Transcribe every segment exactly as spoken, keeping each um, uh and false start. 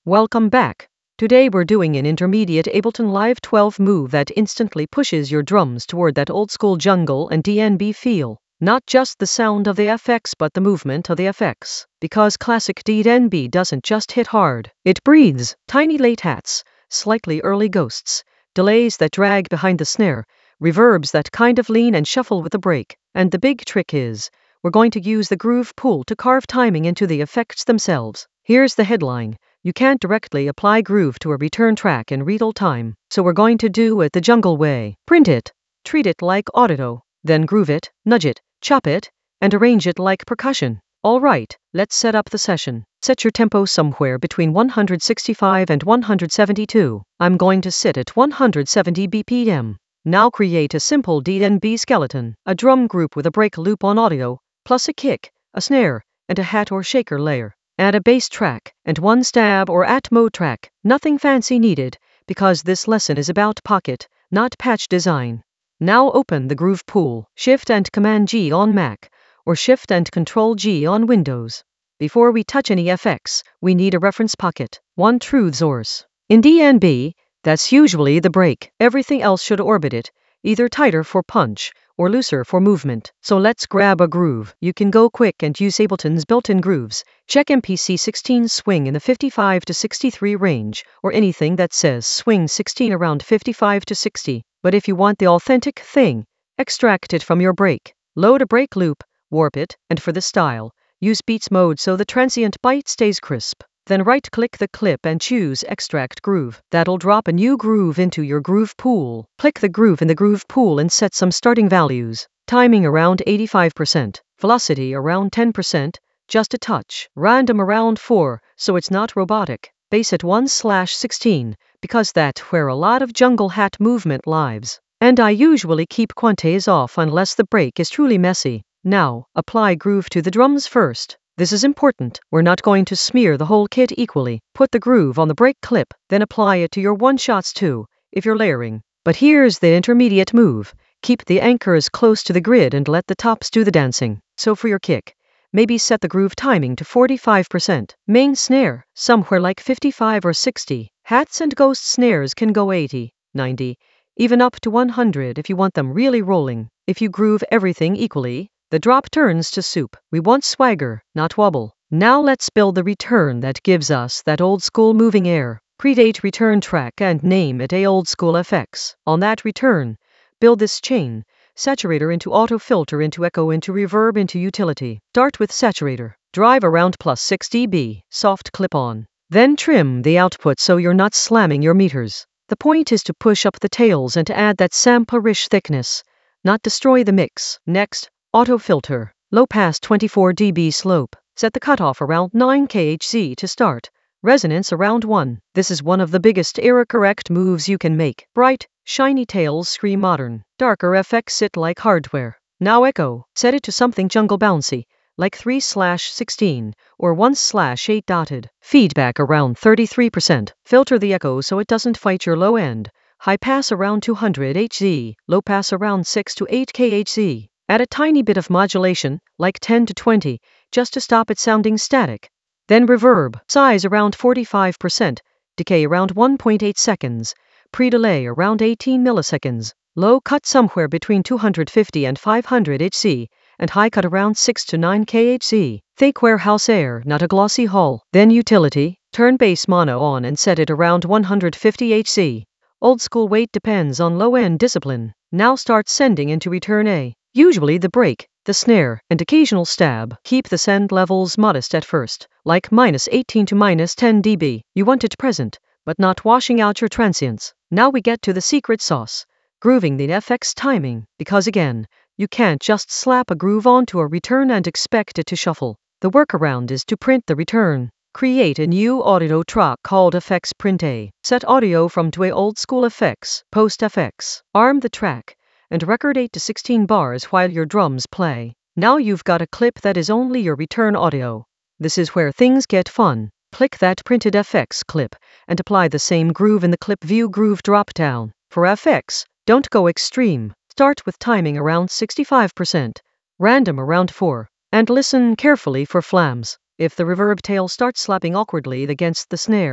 Welcome back. Today we're doing an intermediate Ableton Live twelve move that instantly pushes your drums toward that old school jungle and D N B feel. Not just the sound of the F X but the movement of the F X. Because classic D N B doesn't just hit hard, it breathes. Tiny late hats, slightly early ghosts, delays that drag behind the snare, reverbs that kind of lean and shuffle with the break. And the big trick is, we're going to use the groove pool to carve timing into the effects themselves. Here's the headline. You can't directly apply groove to a return track in real time, so we're going to do it the jungle way. Print it, treat it like audio, then groove it, nudge it, chop it, and arrange it like percussion. Alright, let's set up the session. Set your tempo somewhere between one hundred sixty-five and one hundred seventy-two. I'm going to sit at one hundred seventy B P M. Now create a simple D N B skeleton, a drum group with a break loop on audio, plus a kick, a snare, and a hat or shaker layer. Add a bass track, and one stab or Atmo track. Nothing fancy needed, because this lesson is about pocket, not patch design. Now open the Groove Pool, Shift and Command G on Mac, or Shift and Control G on Windows. Before we touch any F X, we need a reference pocket, one true source. In D N B, that's usually the break. Everything else should orbit it, either tighter for punch, or looser for movement. So let's grab a groove. You can go quick and use Ableton's built-in grooves. Check M P C sixteen swing in the fifty-five to sixty-three range, or anything that says swing sixteen around fifty-five to sixty. But if you want the authentic thing, extract it from your break. Load a break loop, warp it, and for the style, use Beats mode so the transient bite stays crisp. Then right-click the clip and choose Extract Groove. That'll drop a new groove into your groove pool. Click the groove in the groove pool and set some starting values. Timing around eighty-five percent. Velocity around ten percent, just a touch. Random around four, so it's not robotic. Bass at one slash sixteen, because that's where a lot of jungle hat movement lives. And I usually keep quantities off unless the break is truly messy. Now, apply groove to the drums first. This is important. We're not going to smear the whole kit equally. Put the groove on the break clip, then apply it to your one-shots too, if you're layering. But here's the intermediate move. Keep the anchors close to the grid and let the tops do the dancing. So for your kick, maybe set the groove timing to forty-five percent. Main snare, somewhere like fifty-five or sixty. Hats and ghost snares can go eighty, ninety, even up to one hundred if you want them really rolling. If you groove everything equally, the drop turns to soup. We want swagger, not wobble. Now let's build the return that gives us that old school moving air. Create return track and name it a old school F X. On that return, build this chain. Saturator into auto filter into echo into reverb into utility. Start with saturator. Drive around plus six D B. Soft clip on. Then trim the output so you're not slamming your meters. The point is to push up the tails and to add that sampler-ish thickness, not destroy the mix. Next, auto filter, low pass twenty-four D B slope. Set the cutoff around nine kilohertz to start. Resonance around one. This is one of the biggest error-correct moves you can make. Bright, shiny tails scream modern. Darker F X sit like hardware. Now echo. Set it to something jungle bouncy, like three slash sixteen, or one slash eight dotted. Feedback around thirty-three percent. Filter the echo so it doesn't fight your low end. High pass around two hundred hertz. Low pass around six to eight kilohertz. Add a tiny bit of modulation, like ten to twenty, just to stop it sounding static. Then reverb, size around forty-five percent, decay around one point eight seconds, pre-delay around eighteen milliseconds, low cut somewhere between two hundred fifty and five hundred hertz, and high cut around six to nine kilohertz. Thick warehouse air, not a glossy hull. Then utility, turn bass mono on and set it around one hundred fifty hertz. Old school weight depends on low-end discipline. Now start sending into return A. Usually the break, the snare, and occasional stab. Keep the send levels modest at first, like minus eighteen to minus ten D B. You want it present, but not washing out your transients. Now we get to the secret sauce, grooving the F X timing, because again, you can't just slap a groove onto a return and expect it to shuffle. The workaround is to print the return. Create a new audio track called F X Print A. Set audio from to a old school F X, post F X. Arm the track, and record eight to sixteen bars while your drums play. Now you've got a clip that is only your return audio. This is where things get fun. Click that printed F X clip, and apply the same groove in the Clip View Groove drop-down. For F X, don't go extreme. Start with timing around sixty-five percent, random around four, and listen carefully for flams. If the reverb tail starts slapping awkwardly against the snare,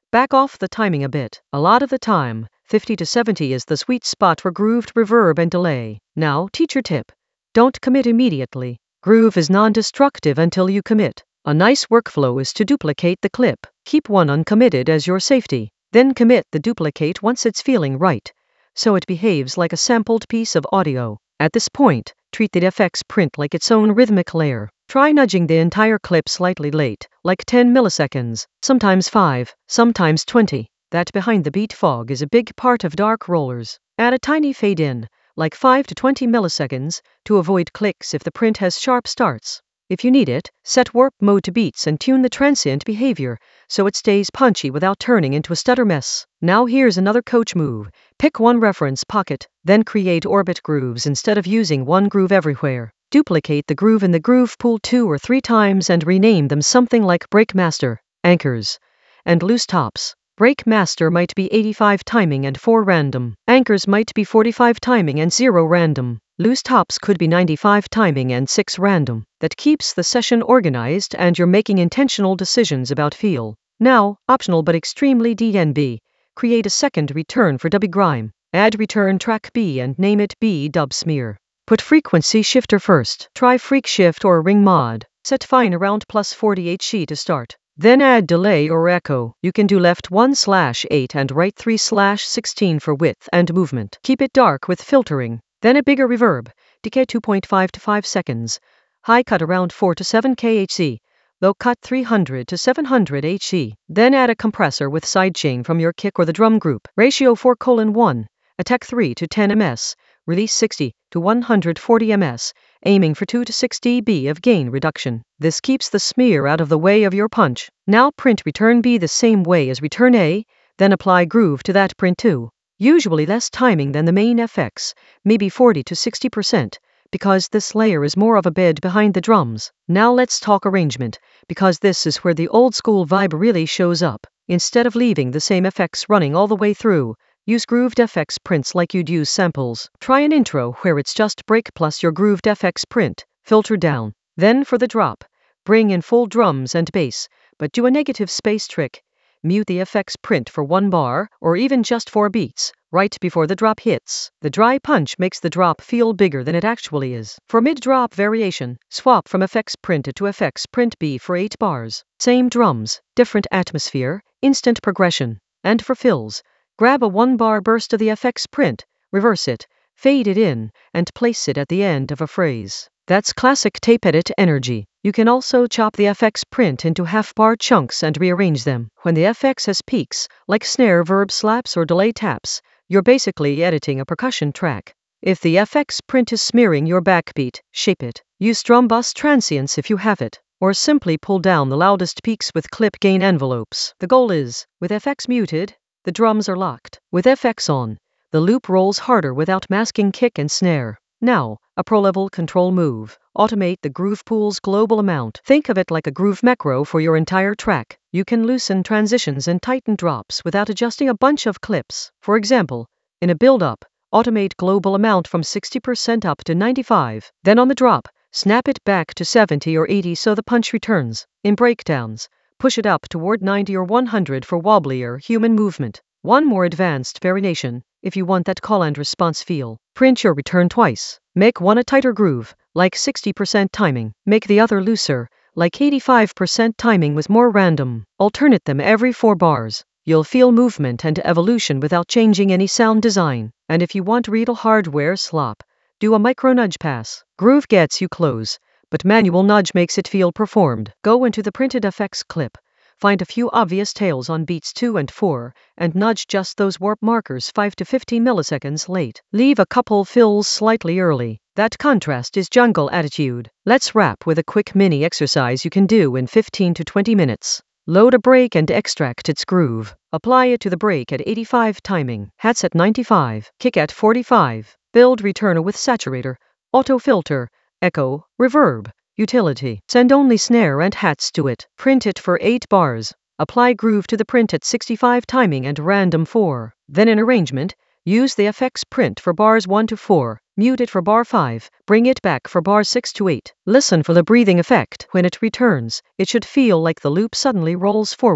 Back off the timing a bit. A lot of the time, fifty to seventy is the sweet spot for grooved reverb and delay. Now, teacher tip. Don't commit immediately. Groove is non-destructive until you commit. A nice workflow is to duplicate the clip. Keep one uncommitted as your safety. Then commit the duplicate once it's feeling right, so it behaves like a sampled piece of audio. At this point, treat the F X print like its own rhythmic layer. Try nudging the entire clip slightly late, like ten milliseconds, sometimes five, sometimes twenty. That behind the beat fog is a big part of dark rollers. Add a tiny fade in, like five to twenty milliseconds, to avoid clicks if the print has sharp starts. If you need it, set warp mode to beats and tune the transient behavior so it stays punchy without turning into a stutter mess. Now here's another coach move. Pick one reference pocket, then create orbit grooves instead of using one groove everywhere. Duplicate the groove in the groove pool two or three times and rename them something like break master, anchors, and loose tops. Break master might be eighty-five timing and four random. Anchors might be forty-five timing and zero random. Loose tops could be ninety-five timing and six random. That keeps the session organized and you're making intentional decisions about feel. Now, optional but extremely D N B, create a second return for dubby grime. Add return track B and name it B dub smear. Put frequency shifter first. Try freak shift or ring mod. Set fine around plus forty-eight H to start. Then add delay or echo. You can do left one slash eight and right three slash sixteen for width and movement. Keep it dark with filtering. Then a bigger reverb, decay two point five to five seconds, high cut around four to seven kilohertz, low cut three hundred to seven hundred hertz. Then add a compressor with sidechain from your kick or the drum group. Ratio four colon one, attack three to ten millimeters, release sixty to one hundred forty millimeters, aiming for two to six decibels of gain reduction. This keeps the smear out of the way of your punch. Now print return B the same way as return A, then apply groove to that print too. Usually less timing than the main F X, maybe forty to sixty percent, because this layer is more of a bed behind the drums. Now let's talk arrangement, because this is where the old school vibe really shows up. Instead of leaving the same F X running all the way through, use grooved F X prints like you'd use samples. Try an intro where it's just break plus your grooved F X print, filter down. Then for the drop, bring in full drums and bass, but do a negative space trick. Mute the F X print for one bar, or even just four beats, right before the drop hits. The dry punch makes the drop feel bigger than it actually is. For mid-drop variation, swap from F X print A to F X print B for eight bars. Same drums, different atmosphere, instant progression. And for fills, grab a one-bar burst of the F X print, reverse it, fade it in, and place it at the end of a phrase. That's classic tape edit energy. You can also chop the F X print into half-bar chunks and rearrange them. When the F X has peaks, like snare verb slaps or delay taps, you're basically editing a percussion track. If the F X print is smearing your backbeat, shape it. Use drum bus transients if you have it, or simply pull down the loudest peaks with clip gain envelopes. The goal is, with F X muted, the drums are locked. With F X on, the loop rolls harder without masking kick and snare. Now, a pro-level control move. Automate the groove pool's global amount. Think of it like a groove macro for your entire track. You can loosen transitions and tighten drops without adjusting a bunch of clips. For example, in a build-up, automate global amount from sixty percent up to ninety-five. Then on the drop, snap it back to seventy or eighty so the punch returns. In breakdowns, push it up toward ninety or one hundred for wobblier human movement. One more advanced variation, if you want that call and response feel. Print your return twice. Make one a tighter groove, like sixty percent timing. Make the other looser, like eighty-five percent timing with more random. Alternate them every four bars. You'll feel movement and evolution without changing any sound design. And if you want real hardware slop, do a micro nudge pass. Groove gets you close, but manual nudge makes it feel performed. Go into the printed F X clip. Find a few obvious tails on beats two and four, and nudge just those warp markers five to fifteen milliseconds late. Leave a couple fills slightly early. That contrast is jungle attitude. Let's wrap with a quick mini exercise you can do in fifteen to twenty minutes. Load a break and extract its groove. Apply it to the break at eighty-five timing, hats at ninety-five, kick at forty-five. Build returner with saturator, auto filter, echo, reverb. Utility. Send only snare and hats to it. Print it for eight bars. Apply groove to the print at sixty-five timing and random four. Then in arrangement, use the F X print for bars one to four. Mute it for bar five. Bring it back for bar six to eight. Listen for the breathing effect. When it returns, it should feel like the loop suddenly rolls forward,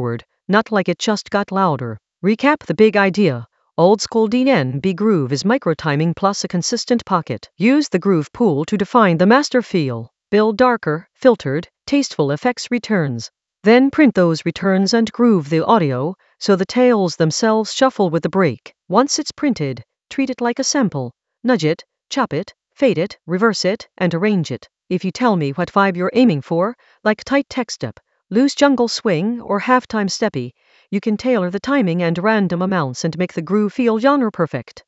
not like it just got louder. Recap the big idea. Old school D N B groove is micro-timing plus a consistent pocket. Use the groove pool to define the master feel. Build darker, filtered, tasteful effects returns. Then print those returns and groove the audio so the tails themselves shuffle with the break. Once it's printed, treat it like a sample. Nudge it, chop it, fade it, reverse it, and arrange it. If you tell me what vibe you're aiming for, like tight tech step, loose jungle swing, or halftime steppy, you can tailor the timing and random amounts and make the groove feel genre perfect.